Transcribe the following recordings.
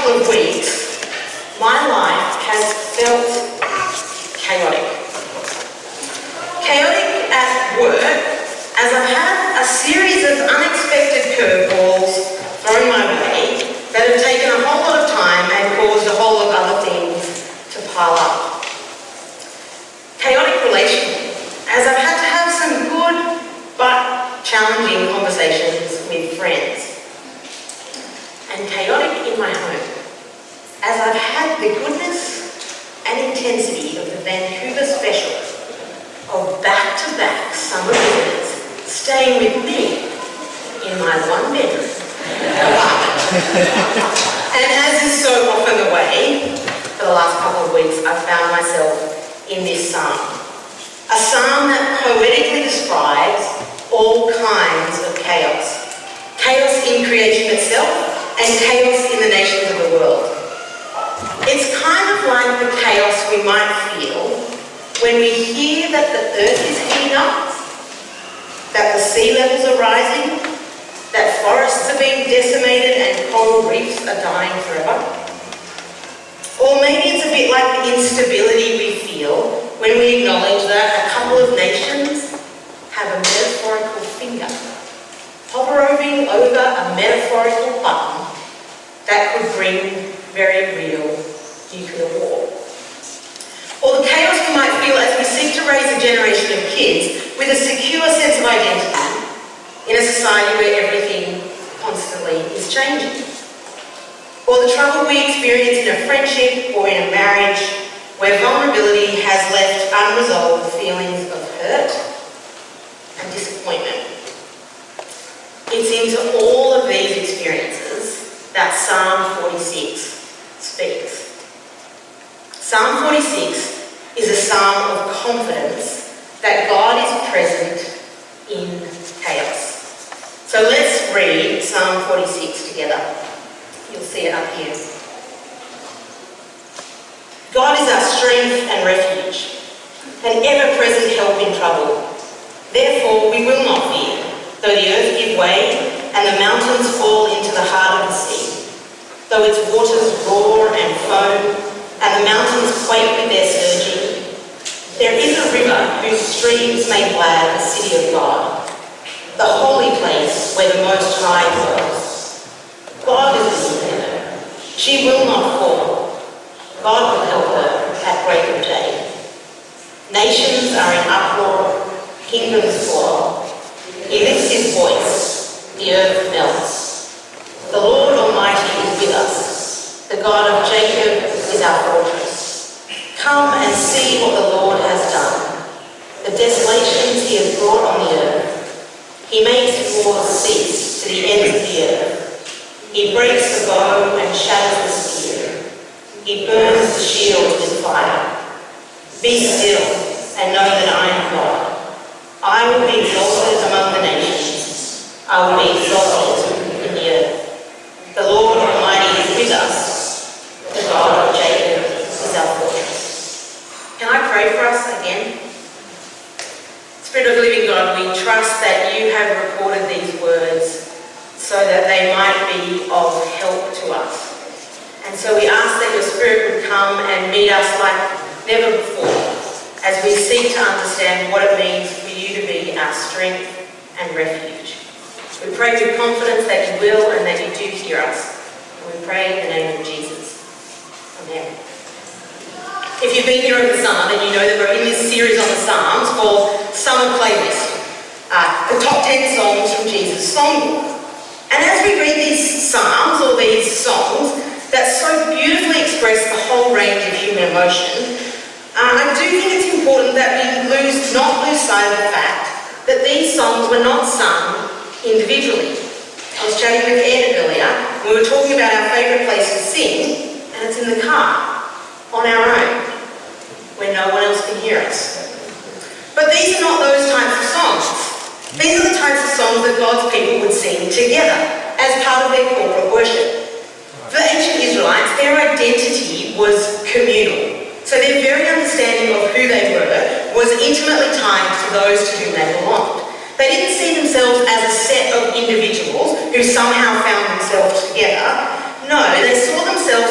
couple of weeks, my life has felt chaotic. Chaotic at work, as I've had a series of unexpected curveballs thrown my way that have taken a whole lot of time and caused a whole lot of other things to pile up. Chaotic relationally, as I've had to have some good but challenging conversations with friends. And chaotic in my home, as I've had the goodness and intensity of the Vancouver special of back-to-back summer visitors staying with me in my one bedroom. And as is so often the way, for the last couple of weeks, I've found myself in this psalm. A psalm that poetically describes all kinds of chaos. Chaos in creation itself and chaos in the nations of the world. It's kind of like the chaos we might feel when we hear that the earth is heating up, that the sea levels are rising, that forests are being decimated and coral reefs are dying forever. Or maybe it's a bit like the instability we feel when we acknowledge that a couple of nations have a metaphorical finger hovering over a metaphorical button that could bring very real nuclear war. Or the chaos we might feel as we seek to raise a generation of kids with a secure sense of identity in a society where everything constantly is changing. Or the trouble we experience in a friendship or in a marriage where vulnerability has left unresolved feelings of hurt and disappointment. It's into all of these experiences that Psalm 46 speaks. Psalm 46 is a psalm of confidence that God is present in chaos. So let's read Psalm 46 together. You'll see it up here. God is our strength and refuge, an ever-present help in trouble. Therefore we will not fear, though the earth give way and the mountains fall into the heart of the sea, though its waters roar and foam and the mountains quake with their surging. There is a river whose streams make glad the city of God, the holy place where the Most High dwells. God is with her. She will not fall. God will help her at break of day. Nations are in uproar, kingdoms fall. He lifts his voice, the earth melts. The Lord Almighty is with us. The God of Jacob is our fortress. Come and see what the Lord has done, the desolations he has brought on the earth. He makes wars cease to the ends of the earth. He breaks the bow and shatters the spear. He burns the shield with fire. Be still and know that I am God. I will be exalted among the nations. I will be exalted in the earth. The Lord Almighty is with us. The God of Jacob is our fortress. Can I pray for us again? Spirit of the living God, we trust that you have recorded these words so that they might be of help to us. And so we ask that your Spirit would come and meet us like never before as we seek to understand what it means for you to be our strength and refuge. We pray with confidence that you will and that you do hear us. And we pray in the name of Jesus. Amen. If you've been here over the summer, then you know that we're in this series on the Psalms called Summer Playlist, the top 10 songs from Jesus' songbook. And as we read these psalms or these songs that so beautifully express the whole range of human emotion, I do think it's important that we not lose sight of the fact that these songs were not sung individually. I was chatting with Ed earlier, and we were talking about our favourite place to sing, and it's in the car, on our own, where no one else can hear us. But these are not those types of songs. These are the types of songs that God's people would sing together as part of their corporate worship. For ancient Israelites, their identity was communal. So their very understanding of who they were was intimately tied to those to whom they belonged. They didn't see themselves as a set of individuals who somehow found themselves together. No, they saw themselves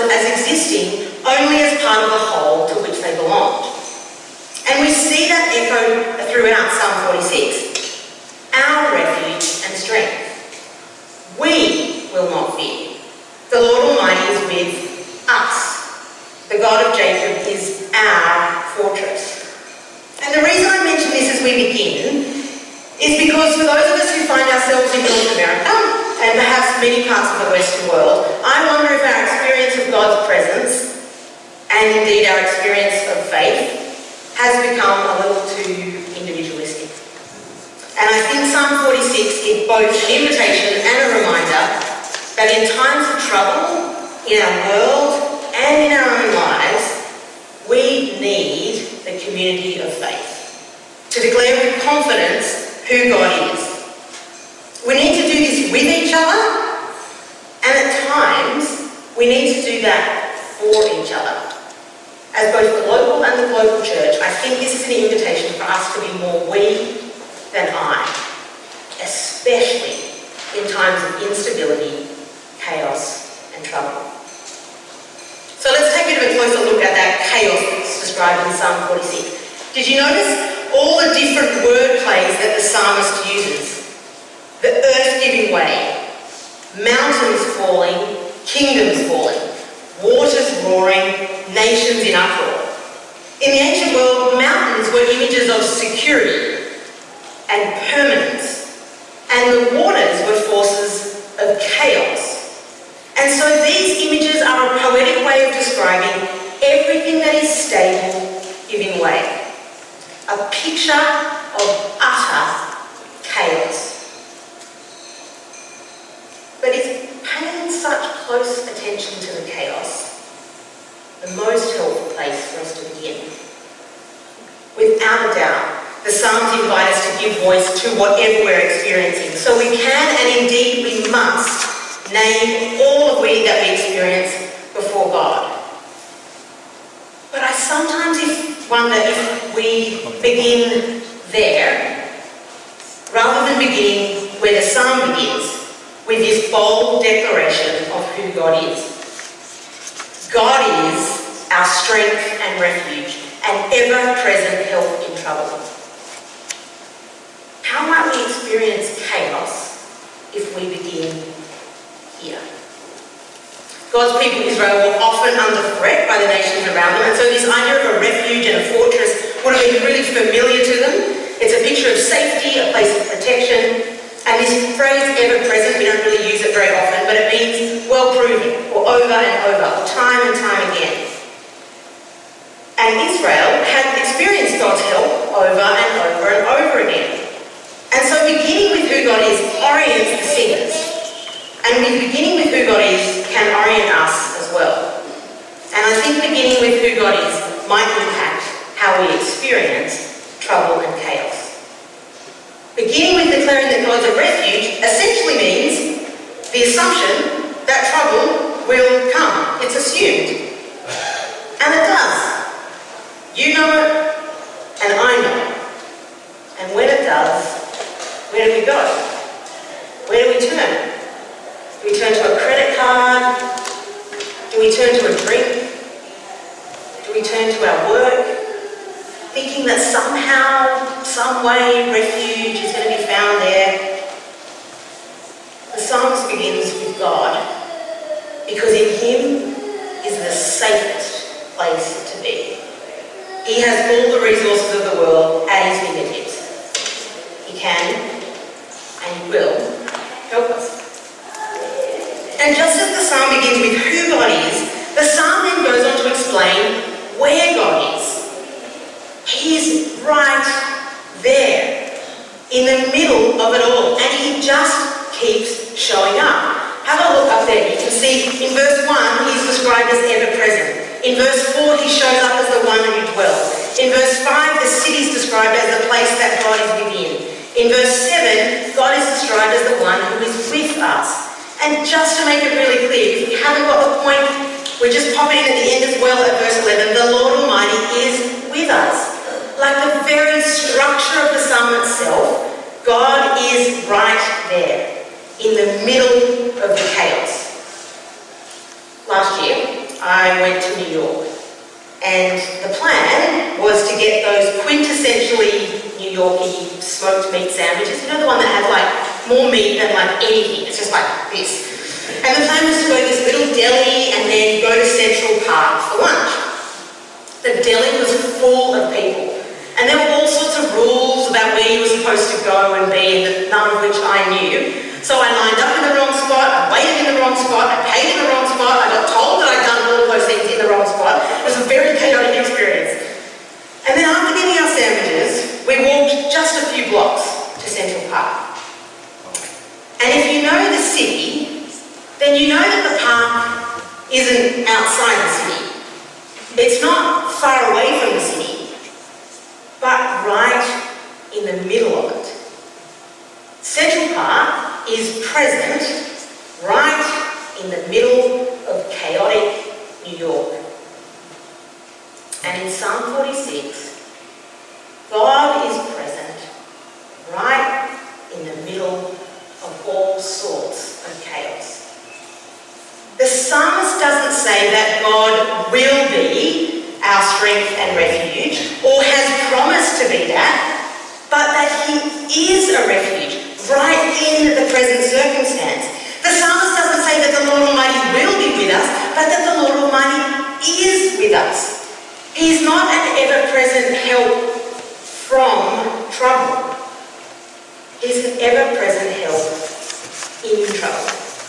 and indeed our experience of faith, has become a little too individualistic. And I think Psalm 46 is both an invitation and a reminder that in times of trouble, in our world and in our own lives, we need the community of faith to declare with confidence who God is. We need to do this with each other, and at times we need to do that for each other. As both the local and the global church, I think this is an invitation for us to be more we than I, especially in times of instability, chaos, and trouble. So let's take a bit of a closer look at that chaos that's described in Psalm 46. Did you notice all the different word plays that the psalmist uses? The earth giving way, mountains falling, kingdoms falling, waters roaring, nations in uproar. In the ancient world, mountains were images of security and permanence, and the waters were forces of chaos. And so these images are a poetic way of describing everything that is stable giving way. A picture of utter chaos. But is paying such close attention to the chaos the most helpful place for us to begin? Without a doubt, the Psalms invite us to give voice to whatever we're experiencing. So we can, and indeed we must, name all that we experience before God. But I sometimes wonder if we begin there, rather than beginning where the Psalm begins, with this bold declaration of who God is. God is our strength and refuge, and ever-present help in trouble. How might we experience chaos if we begin here? God's people, Israel, were often under threat by the nations around them, and so this idea of a refuge and a fortress would have been really familiar to them. It's a picture of safety, a place of protection, and this phrase, ever-present, we don't really use it very often, but it means well-proven, or over and over, or time and time again. And Israel had experienced God's help over and over and over again. And so beginning with who God is orients the singers. And beginning with who God is can orient us as well. And I think beginning with who God is might impact how we experience trouble and chaos. Beginning with declaring that God's a refuge essentially means the assumption that trouble will come. It's assumed. And it does. You know it, and I know it. And when it does, where do we go? Where do we turn? Do we turn to a credit card? Do we turn to a drink? Do we turn to our work? Thinking that somehow, some way, refuge is going to be found there. The psalmist begins with God, because in Him is the safest place to be. He has all the resources of the world at His fingertips. He can, and He will, help us. And just as the psalm begins with who God is, the psalm then goes on to explain where God is. He's right there, in the middle of it all, and He just keeps showing up. Have a look up there. You can see in verse 1, He's described as ever-present. In verse 4, He shows up as the one who dwells. In verse 5, the city is described as the place that God is within. In verse 7, God is described as the one who is with us. And just to make it really clear, if you haven't got the point, we're just popping in at the end as well at verse 11. The Lord Almighty is with us. Like the very structure of the psalm itself, God is right there, in the middle of the chaos. Last year, I went to New York, and the plan was to get those quintessentially New Yorkie smoked meat sandwiches. You know, the one that had like more meat than like anything. It's just like this. And the plan was to go to this little deli and then go to Central Park for lunch. The deli was full of people. And there were all sorts of rules about where you were supposed to go and be, and none of which I knew. So I lined up in the wrong spot, I waited in the wrong spot, I paid in the wrong spot, I got told that I'd done all of those things in the wrong spot. It was a very outside the city. It's not far away from the city, but right in the middle of it. Central Park is present right in the middle of chaotic New York. And in Psalm 46, God is present right in the middle of all sorts of chaos. The psalmist doesn't say that God will be our strength and refuge, or has promised to be that, but that he is a refuge right in the present circumstance. The psalmist doesn't say that the Lord Almighty will be with us, but that the Lord Almighty is with us. He is not an ever-present help from trouble. He is an ever-present help in trouble.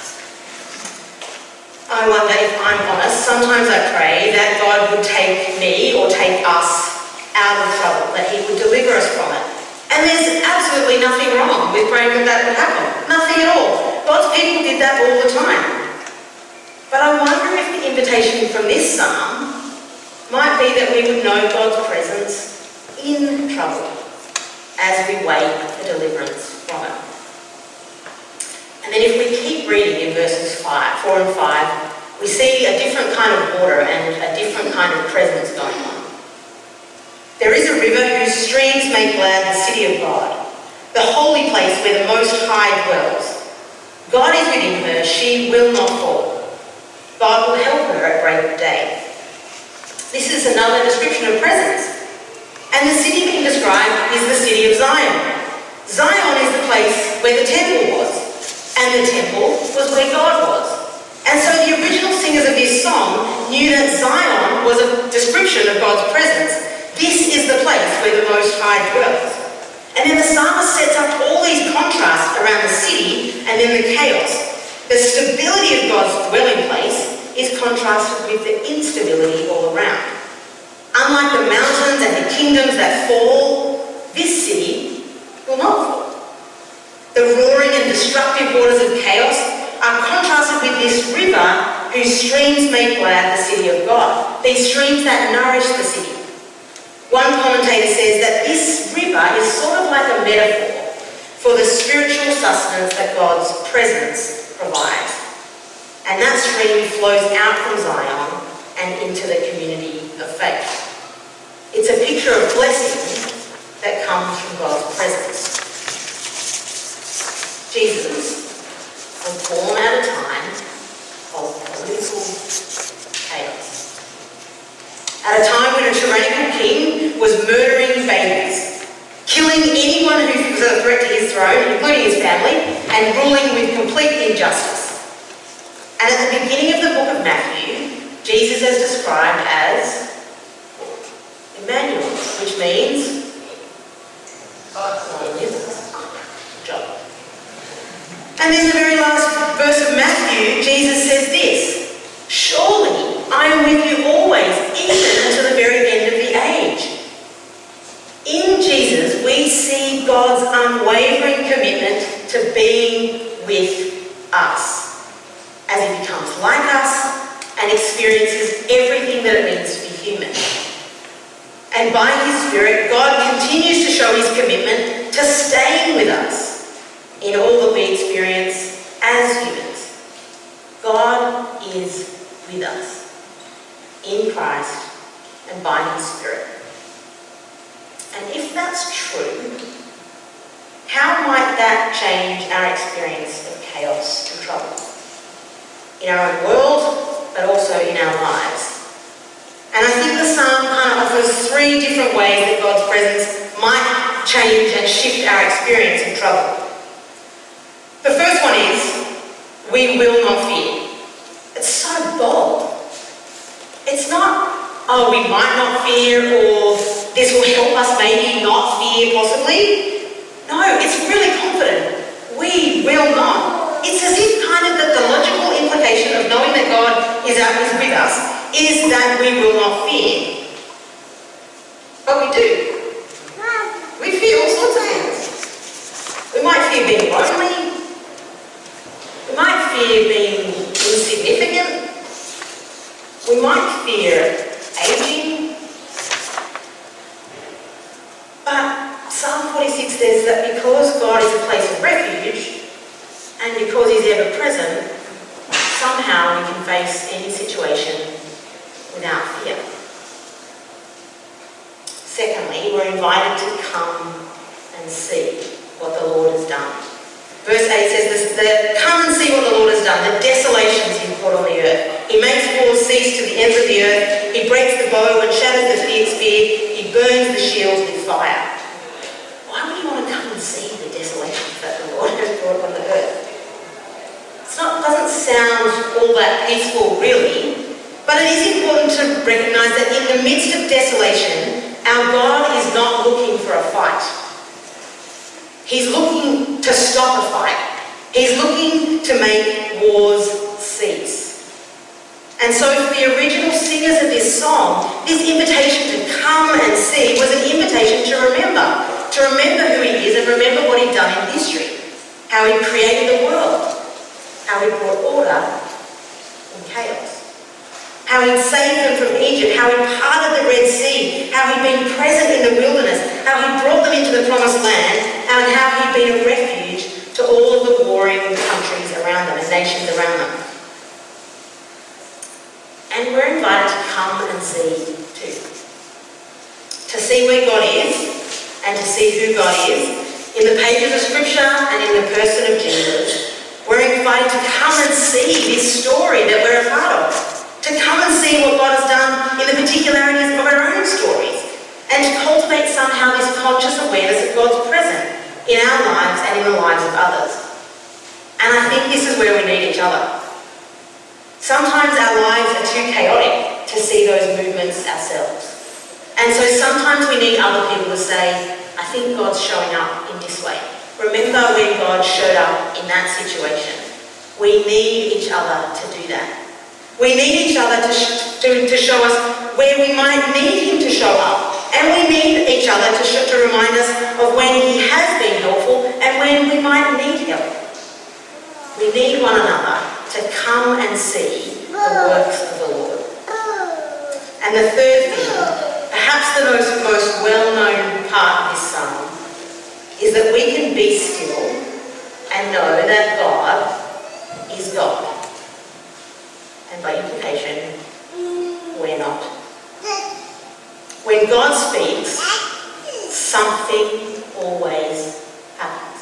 I wonder, if I'm honest, sometimes I pray that God would take me or take us out of trouble, that he would deliver us from it. And there's absolutely nothing wrong with praying that that would happen. Nothing at all. God's people did that all the time. But I wonder if the invitation from this psalm might be that we would know God's presence in trouble as we wait for deliverance from it. And then if we keep reading in verses 4 and 5, we see a different kind of water and a different kind of presence going on. There is a river whose streams make glad the city of God, the holy place where the Most High dwells. God is within her, she will not fall. God will help her at break of day. This is another description of presence. And the city being described is the city of Zion. Zion is the place where the temple was, and the temple was where God was. And so the original singers of this song knew that Zion was a description of God's presence. This is the place where the Most High dwells. And then the psalmist sets up all these contrasts around the city and then the chaos. The stability of God's dwelling place is contrasted with the instability all around. Unlike the mountains and the kingdoms that fall, this city will not fall. The roaring and destructive waters of chaos are contrasted with this river whose streams make glad the city of God. These streams that nourish the city. One commentator says that this river is sort of like a metaphor for the spiritual sustenance that God's presence provides. And that stream flows out from Zion and into the community of faith. It's a picture of blessing that comes from God's presence. Jesus was born at a time of political chaos. At a time when a tyrannical king was murdering babies, killing anyone who was a threat to his throne, including his family, and ruling with complete injustice. And at the beginning of the book of Matthew, Jesus is described as Emmanuel, which means God with us. Good job. And then the very last verse of Matthew, Jesus says this: surely I am with you always, even until the very end of the age. In Jesus, we see God's unwavering commitment to being with us as he becomes like us and experiences everything that it means to be human. And by his Spirit, God continues to show his commitment to staying with us in all that we experience as humans. God is with us in Christ and by his Spirit. And if that's true, how might that change our experience of chaos and trouble? In our own world, but also in our lives. And I think the psalm kind of offers three different ways that God's presence might change and shift our experience in trouble. The first one is, we will not fear. It's so bold. It's not, oh, we might not fear, or this will help us maybe not fear possibly. No, it's really confident. We will not. It's as if kind of the logical implication of knowing that God is with us is that we will not fear. But we do. We fear all sorts of things. We might fear being lonely. We might fear being insignificant. We might fear aging, but Psalm 46 says that because God is a place of refuge and because He's ever present, somehow we can face any situation without fear. Secondly, we're invited to come and see what the Lord has done. Verse 8 says this, come and see what the Lord has done, the desolations He's brought on the earth. He makes wars cease to the ends of the earth. He breaks the bow and shatters the spear. He burns the shields with fire. Why would you want to come and see the desolations that the Lord has brought on the earth? It doesn't sound all that peaceful, really, but it is important to recognise that in the midst of desolation, our God is not looking for a fight. He's looking to stop a fight. He's looking to make wars cease. And so for the original singers of this song, this invitation to come and see was an invitation to remember who He is and remember what He'd done in history, how He created the world, how He brought order in chaos, how He'd saved them from Egypt, how He parted the Red Sea, how He'd been present in the wilderness, how He brought them into the promised land, and how He'd been a refuge to all of the warring countries around them and nations around them. And we're invited to come and see too. To see where God is and to see who God is in the pages of Scripture and in the person of Jesus. We're invited to come and see this story that we're a part of. To come and see what God has done in the particularities of our own stories. And to cultivate somehow this conscious awareness of God's presence in our lives and in the lives of others. And I think this is where we need each other. Sometimes our lives are too chaotic to see those movements ourselves. And so sometimes we need other people to say, I think God's showing up in this way. Remember when God showed up in that situation. We need each other to do that. We need each other to show us where we might need Him to show up. And we need each other to remind us of when He has been helpful and when we might need help. We need one another to come and see the works of the Lord. And the third thing, perhaps the most well-known part of this psalm, is that we can be still and know that God is God. And by implication, we're not. When God speaks, something always happens.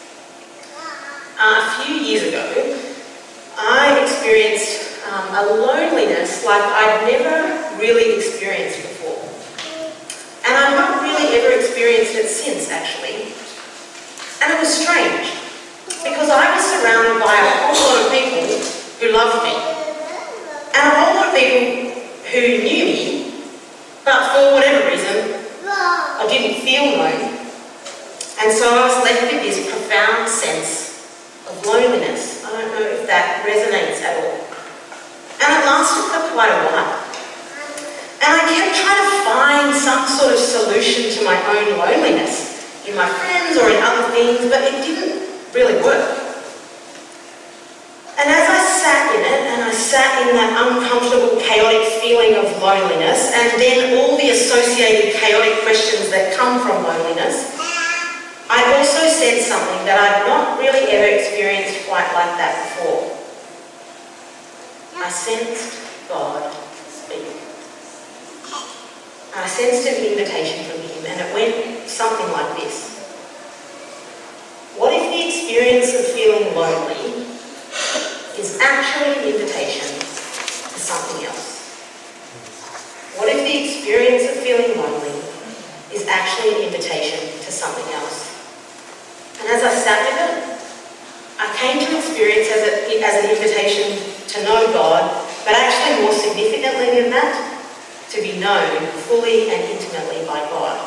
A few years ago, I experienced a loneliness like I'd never really experienced before. And I've not really ever experienced it since, actually. And it was strange, because I was surrounded by a whole lot of people who loved me. And a whole lot of people who knew me, but for whatever reason, I didn't feel known. And so I was left with this profound sense of loneliness. I don't know if that resonates at all. And it lasted for quite a while. And I kept trying to find some sort of solution to my own loneliness in my friends or in other things, but it didn't really work. And as I sat in it, and I sat in that uncomfortable, chaotic feeling of loneliness, and then all the associated chaotic questions that come from loneliness, I also sensed something that I'd not really ever experienced quite like that before. I sensed God speak. I sensed an invitation from Him, and it went something like this. What if the experience of feeling lonely is actually an invitation to something else? What if the experience of feeling lonely is actually an invitation to something else? And as I sat with it, I came to experience as an invitation to know God, but actually more significantly than that, to be known fully and intimately by God.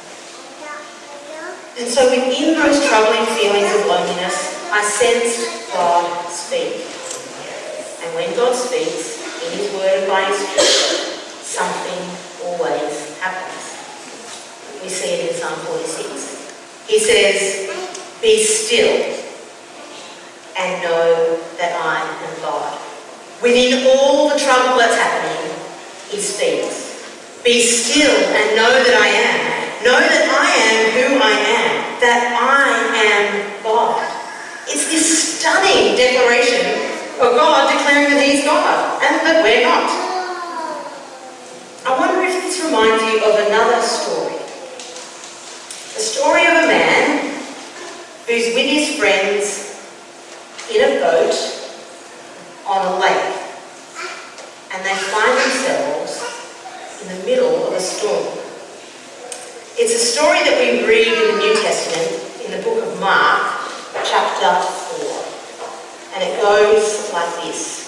And so within those troubling feelings of loneliness, I sensed God speak. And when God speaks, in His Word and by His Spirit, something always happens. We see it in Psalm 46. He says, "Be still and know that I am God." Within all the trouble that's happening, he speaks. Be still and know that I am. Know that I am who I am, that I am God. It's this stunning declaration of God declaring that he's God and that we're not. I wonder if this reminds you of another story. The story of a man who's with his friends in a boat on a lake, and they find themselves in the middle of a storm. It's a story that we read in the New Testament in the book of Mark, chapter 4. And it goes like this.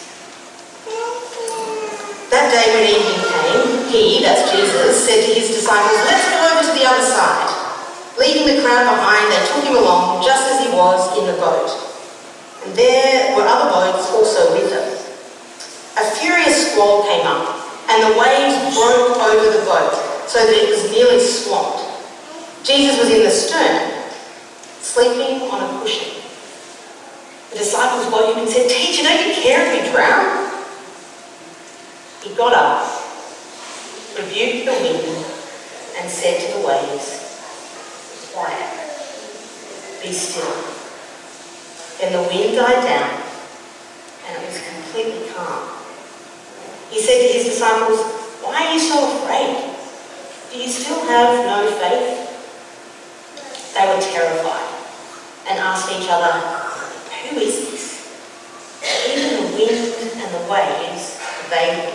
That day when evening came, he, that's Jesus, said to his disciples, let's go over to the other side. Leaving the crowd behind, they took him along just as he was in the boat. And there were other boats also with them. A furious squall came up, and the waves broke over the boat so that it was nearly swamped. Jesus was in the stern, sleeping on a cushion. The disciples woke him and said, Teacher, don't you care if we drown? He got up, rebuked the wind, and said to the waves, Quiet, be still. Then the wind died down, and it was completely calm. He said to his disciples, Why are you so afraid? Do you still have no faith? They were terrified and asked each other, Who is this? Even the wind and the waves obey him.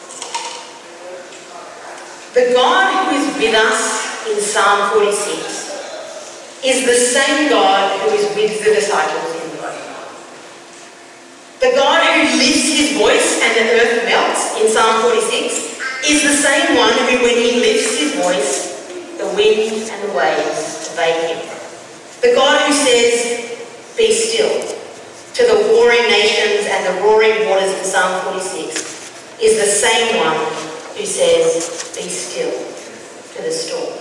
The God who is with us in Psalm 46 is the same God who is with the disciples in the boat. The God who lifts his voice and the earth melts in Psalm 46 is the same one who, when he lifts his voice, the wind and the waves obey him. The God who says, Be still, to the warring nations and the roaring waters in Psalm 46 is the same one who says, Be still, to the storm.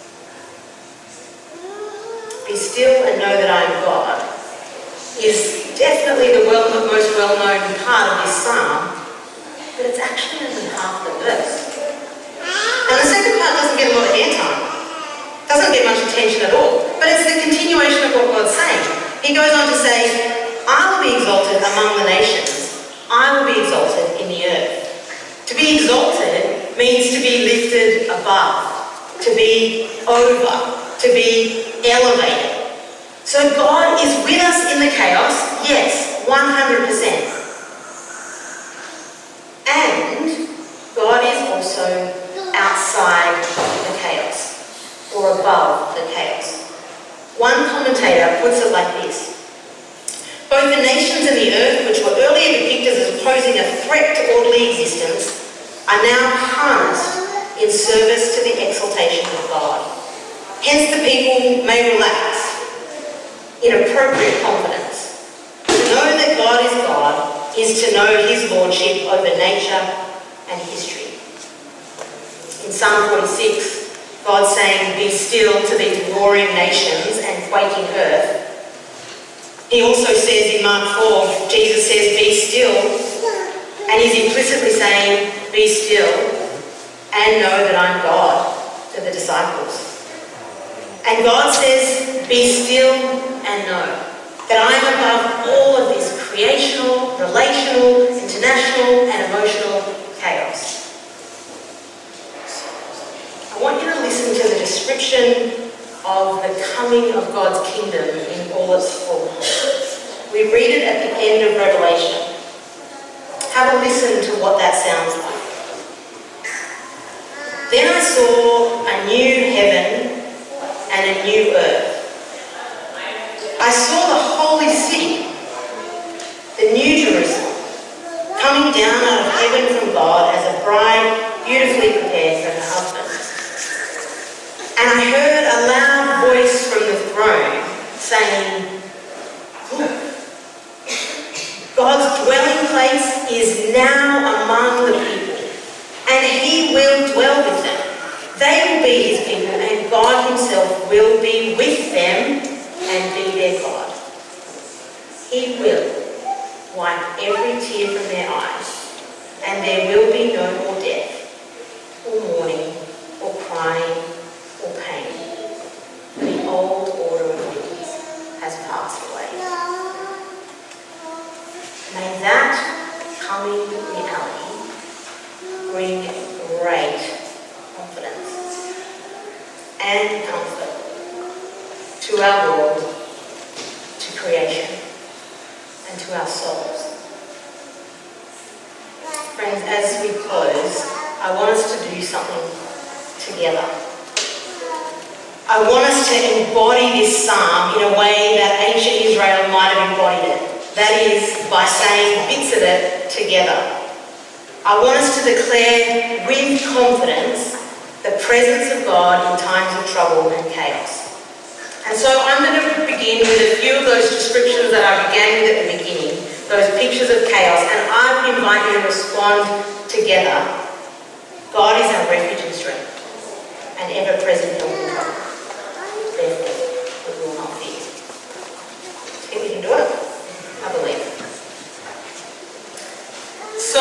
Be still and know that I am God is definitely the most well-known part of this psalm, but it's actually only half the verse. And the second part doesn't get a lot of airtime, doesn't get much attention at all, but it's the continuation of what God's saying. He goes on to say, I will be exalted among the nations, I will be exalted in the earth. To be exalted means to be lifted above, to be over, to be elevated. So God is with us in the chaos, yes, 100%. And God is also outside the chaos, or above the chaos. One commentator puts it like this. Both the nations and the earth, which were earlier depicted as posing a threat to orderly existence, are now harnessed in service to the exaltation of God. Hence the people may relax in appropriate confidence. To know that God is to know his lordship over nature and history. In Psalm 46, God's saying, Be still to these warring nations and quaking earth. He also says in Mark 4, Jesus says, Be still, and he's implicitly saying, Be still and know that I'm God to the disciples. And God says, Be still and know that I am above all of this creational, relational, international, and emotional chaos. I want you to listen to the description of the coming of God's kingdom in all its fullness. We read it at the end of Revelation. Have a listen to what that sounds like. Then I saw a new heaven and a new earth. I saw the holy city, the new Jerusalem, coming down out of heaven from God as a bride beautifully prepared for her husband. And I heard a loud voice from the throne saying, Look, God's dwelling place is now among the people, and he will dwell with them. They will be his people, and God himself will be with them and be their God. He will wipe every tear from their eyes, and there will be no more death, and comfort to our world, to creation, and to our souls. Friends, as we close, I want us to do something together. I want us to embody this psalm in a way that ancient Israel might have embodied it. That is, by saying bits of it together. I want us to declare with confidence the presence of God in times of trouble and chaos. And so I'm going to begin with a few of those descriptions that I began with at the beginning, those pictures of chaos, and I would invite you to respond together. God is our refuge and strength, and ever-present help in trouble. Therefore, we will not fear. Think we can do it? I believe. So,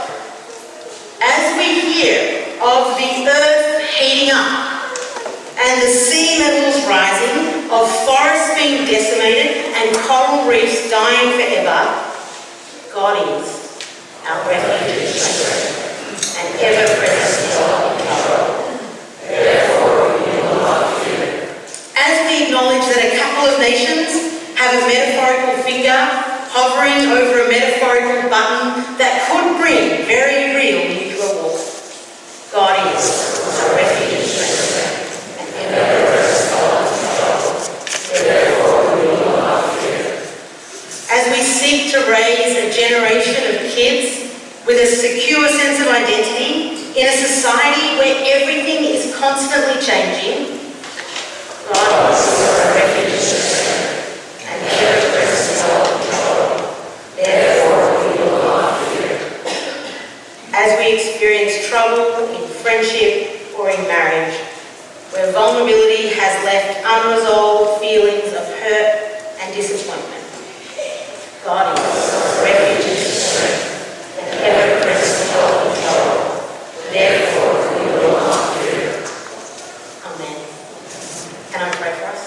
as we hear of the earth heating up and the sea levels rising, of forests being decimated and coral reefs dying forever, God is our refuge and strength, and ever-present help in trouble. Therefore, we will not fear. As we acknowledge that a couple of nations have a metaphorical finger hovering over a metaphorical button that could bring very real nuclear war, God is our refuge and strength, and ever-present help in trouble. Therefore, we will not fear. As we seek to raise a generation of kids with a secure sense of identity in a society where everything is constantly changing, God is our refuge and strength, and ever-present help in trouble. Therefore, we will not fear. As we experience trouble in friendship or in marriage, where vulnerability has left unresolved feelings of hurt and disappointment, God is our refuge and strength, and ever-present help in trouble. Therefore, we will not fear. Amen. Can I pray for us?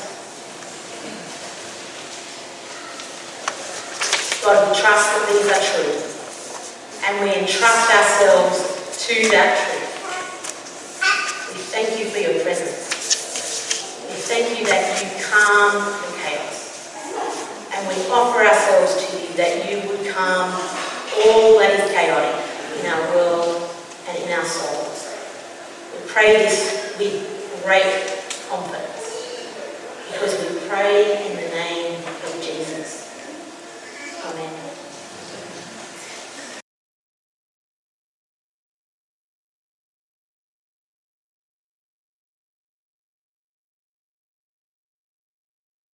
God, we trust that these are true, and we entrust ourselves to that truth. We thank you for your presence. We thank you that you calm the chaos, and we offer ourselves to you that you would calm all that is chaotic in our world and in our souls. We pray this with great